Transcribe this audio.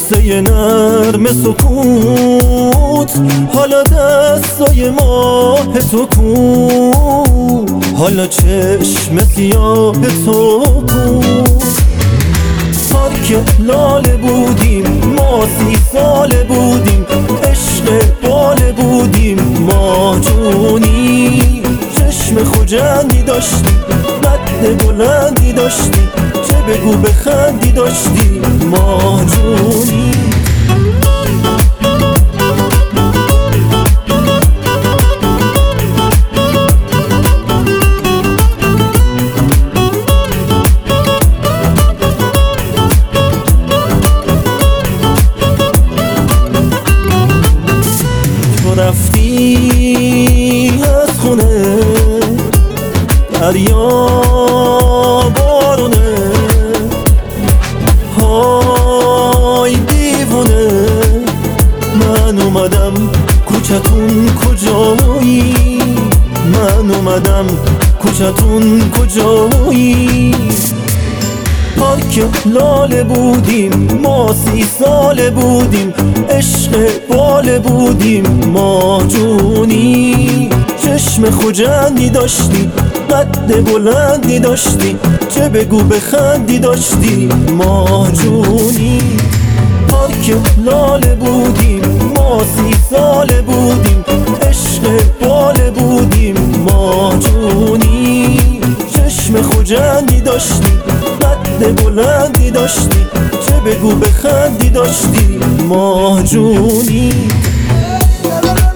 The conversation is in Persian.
قصه نرم سکوت، حالا دستای ماه تو کو، حالا چشم سیاه تو کو. پارک لاله بودیم ما 30 ساله بودیم، عشق باله بودیم ما جونی. چشم خوجندی داشتی، قد بلندی داشتی، چه بگو بخندی داشتی ما جونی. رفتی از خونه دریا بارونه، های دیوونه. من اومدم کوچتون کجایی، من اومدم کوچتون کجایی. پارک لاله بودیم ما 30 ساله بودیم، عشق باله بودیم ما جونی. چشم خوجندی داشتی، قد بلندی داشتی، چه بگو بخندی داشتی ما جونی. پارک لاله بودیم ما 30 ساله بودیم، عشق باله بودیم ما جونی. چشم خوجندی داشتی، قد بلندی داشتی، چه بگو بخندی داشتی ما جونی.